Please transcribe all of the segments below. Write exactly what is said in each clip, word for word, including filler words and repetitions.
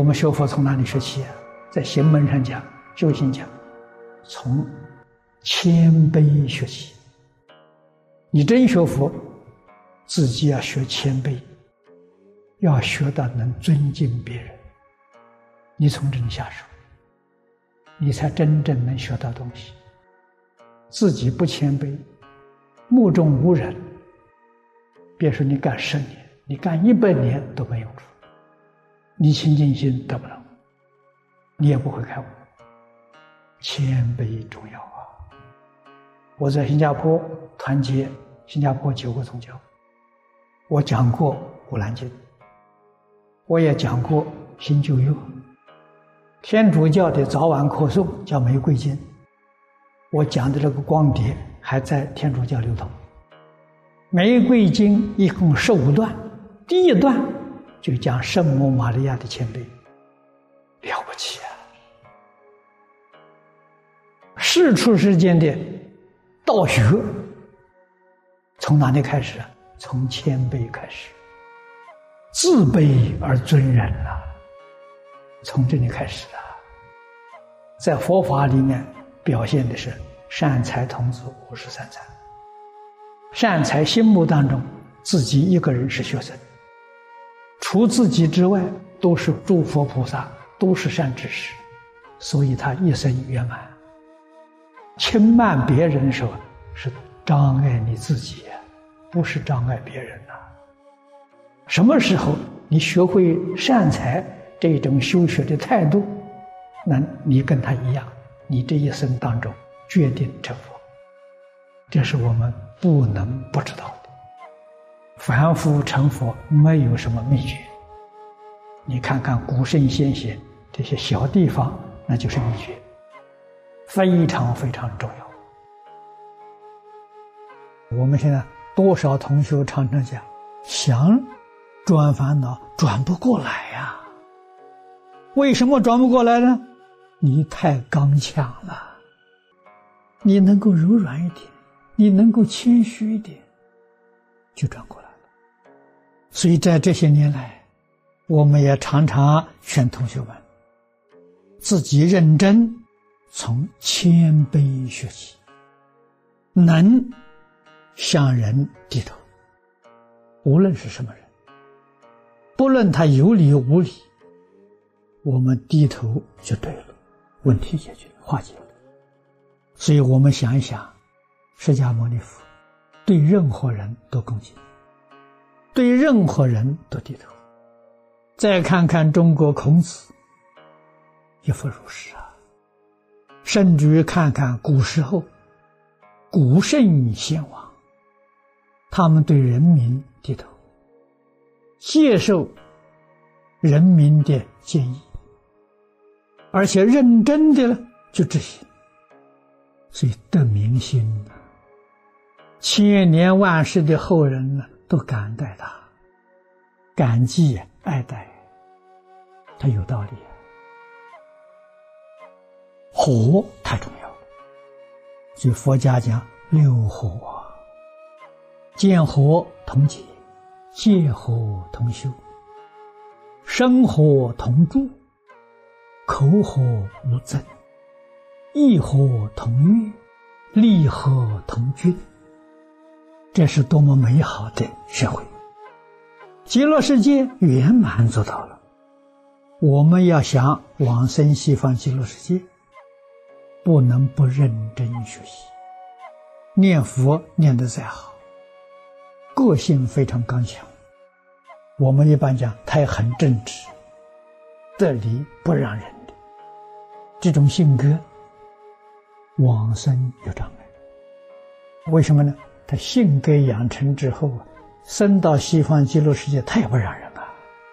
我们学佛从哪里学起啊？在行门上讲，修行讲，从谦卑学起。你真学佛，自己要学谦卑，要学到能尊敬别人。你从这里下手，你才真正能学到东西。自己不谦卑，目中无人，别说你干十年，你干一百年都没用处。你清净心得不到，你也不会开悟。谦卑重要啊！我在新加坡团结新加坡九个宗教，我讲过《古兰经》，我也讲过《新旧约》。天主教的早晚课诵叫《玫瑰经》，我讲的这个光碟还在天主教流通。《玫瑰经》一共十五段，第一段就讲圣母玛利亚的谦卑，了不起啊！世出世间的道学从哪里开始啊？从谦卑开始，自卑而尊人啊，从这里开始啊。在佛法里面表现的是善财童子五十三参。善财心目当中自己一个人是学生，除自己之外都是诸佛菩萨，都是善知识，所以他一生圆满。轻慢别人的时候是障碍你自己，不是障碍别人啊。什么时候你学会善财这种修学的态度，那你跟他一样，你这一生当中决定成佛。这是我们不能不知道的。凡夫成佛没有什么秘诀，你看看古圣先贤这些小地方，那就是秘诀，非常非常重要。我们现在多少同学常常讲，想转烦恼转不过来呀、啊。为什么转不过来呢？你太刚强了，你能够柔软一点，你能够谦虚一点，就转过来了。所以在这些年来，我们也常常劝同学们自己认真从谦卑学起，能向人低头，无论是什么人，不论他有理无理，我们低头就对了，问题解决化解了。所以我们想一想，释迦牟尼佛对任何人都恭敬，对任何人都低头。再看看中国孔子，一复如是啊。甚至于看看古时候古圣先王，他们对人民低头，接受人民的建议，而且认真的去执行，所以得民心啊，千年万世的后人呢都感戴他，感激爱戴，他有道理啊。火太重要了，所以佛家讲六火啊，见火同解，戒火同修，生火同住，口火无争，意火同悦，利火同均。这是多么美好的社会！极乐世界圆满做到了。我们要想往生西方极乐世界，不能不认真学习。念佛念得再好，个性非常刚强，我们一般讲他也很正直，得理不让人的这种性格，往生有障碍。为什么呢？他性格养成之后啊，生到西方极乐世界他也不让人啊。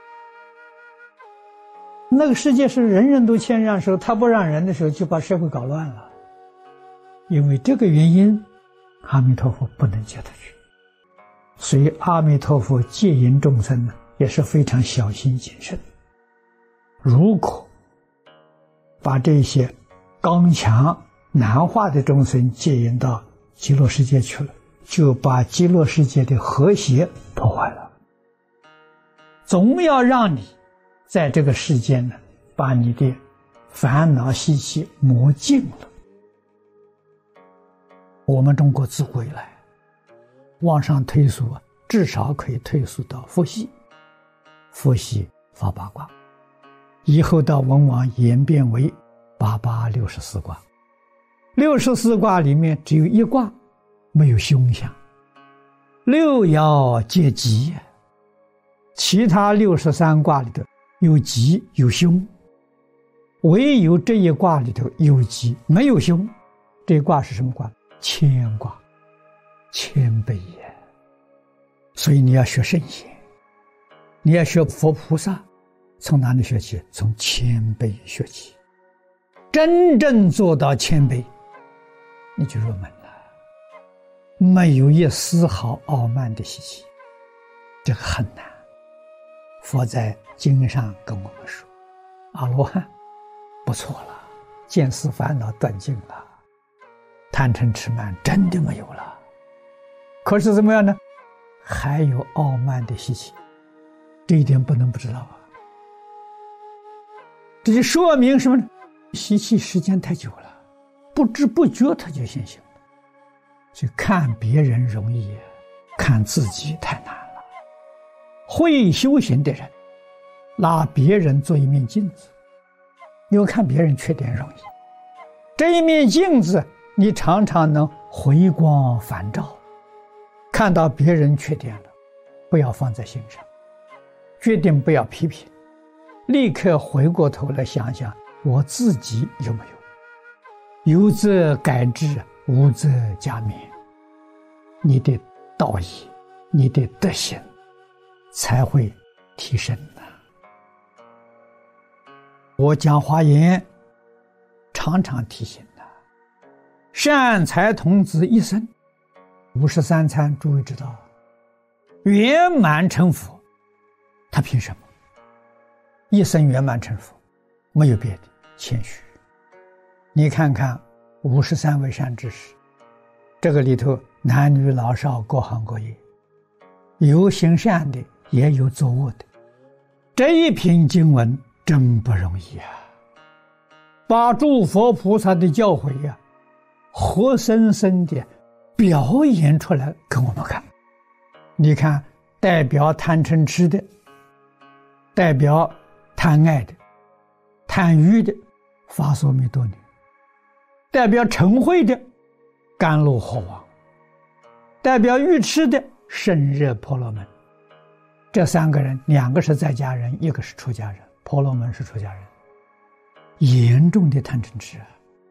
那个世界是人人都谦让的时候，他不让人的时候，就把社会搞乱了。因为这个原因，阿弥陀佛不能接他去。所以阿弥陀佛戒引众生呢，也是非常小心谨慎。如果把这些刚强难化的众生戒引到极乐世界去了，就把极乐世界的和谐破坏了。总要让你在这个世间呢，把你的烦恼习气磨尽了。我们中国自古以来往上推溯，至少可以推溯到伏羲。伏羲发八卦，以后到文王演变为八八六十四卦。六十四卦里面只有一卦没有凶相，六爻皆吉，其他六十三卦里头有吉有凶，唯有这一卦里头有吉没有凶。这一卦是什么卦？谦卦，谦卑也。所以你要学圣贤，你要学佛菩萨，从哪里学起？从谦卑学起。真正做到谦卑，你就入门了，没有一丝毫傲慢的习气，这个很难。佛在经上跟我们说，阿罗汉不错了，见思烦恼断尽了，贪嗔痴慢真的没有了。可是怎么样呢？还有傲慢的习气，这一点不能不知道啊。这就说明什么呢？习气时间太久了，不知不觉它就现行了。所以看别人容易，看自己太难了。会修行的人拿别人做一面镜子，因为看别人缺点容易，这一面镜子你常常能回光返照，看到别人缺点了，不要放在心上，决定不要批评，立刻回过头来想想我自己有没有，有则改之，无则加勉。你的道义，你的德行才会提升的。我讲华严常常提醒的，善财童子一生五十三参，诸位知道，圆满成佛，他凭什么？一生圆满成佛，没有别的，谦虚。你看看五十三位善知识，这个里头男女老少各行各业，有行善的也有作恶的，这一品经文真不容易啊！把诸佛菩萨的教诲呀、啊，活生生的表演出来给我们看。你看，代表贪嗔痴的，代表贪爱的、贪欲的发娑弥多尼，代表嗔恚的甘露火王，代表愚痴的胜热婆罗门。这三个人，两个是在家人，一个是出家人。婆罗门是出家人，严重的贪嗔痴啊！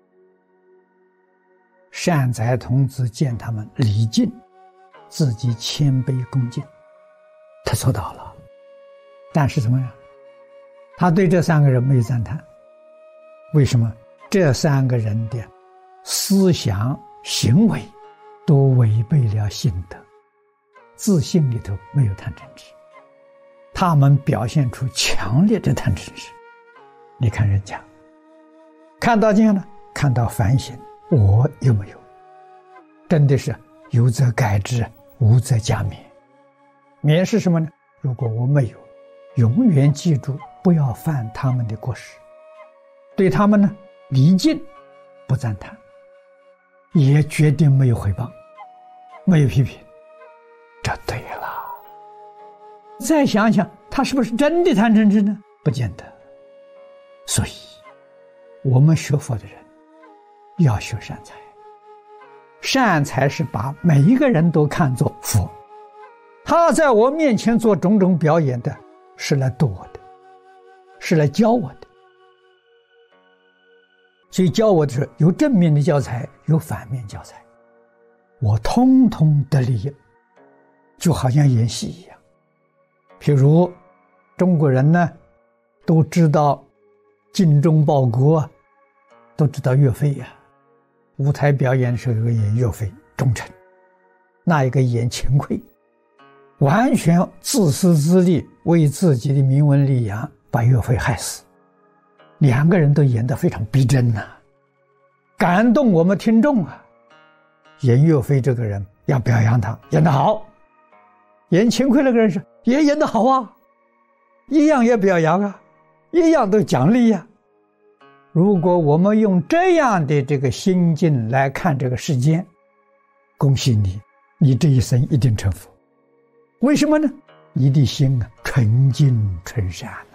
善财童子见他们礼敬，自己谦卑恭敬，他做到了。但是怎么样？他对这三个人没有赞叹。为什么？这三个人的思想行为都违背了信德，自信里头没有贪嗔痴，他们表现出强烈的贪嗔痴。你看人家看到这样了，看到反省我有没有，真的是有则改之，无则加勉。勉是什么呢？如果我没有，永远记住不要犯他们的过失，对他们呢礼敬，不赞叹，也决定没有诽谤，没有批评，这对了。再想想他是不是真的贪嗔痴呢？不见得。所以我们学佛的人要学善财，善财是把每一个人都看作佛，他在我面前做种种表演的是来度我的，是来教我的。所以教我的是有正面的教材，有反面教材，我通通得利益，就好像演戏一样。譬如中国人呢都知道精忠报国，都知道岳飞呀、啊，舞台表演的时候有个演岳飞忠臣，那一个演秦桧，完全自私自利，为自己的名闻利养把岳飞害死。两个人都演得非常逼真呐、啊，感动我们听众啊。演岳飞这个人要表扬他，演得好；演秦桧那个人是也演得好啊，一样也表扬啊。 一样都奖励呀。如果我们用这样的这个心境来看这个世间，恭喜你，你这一生一定成佛。为什么呢？你的心啊纯净纯善。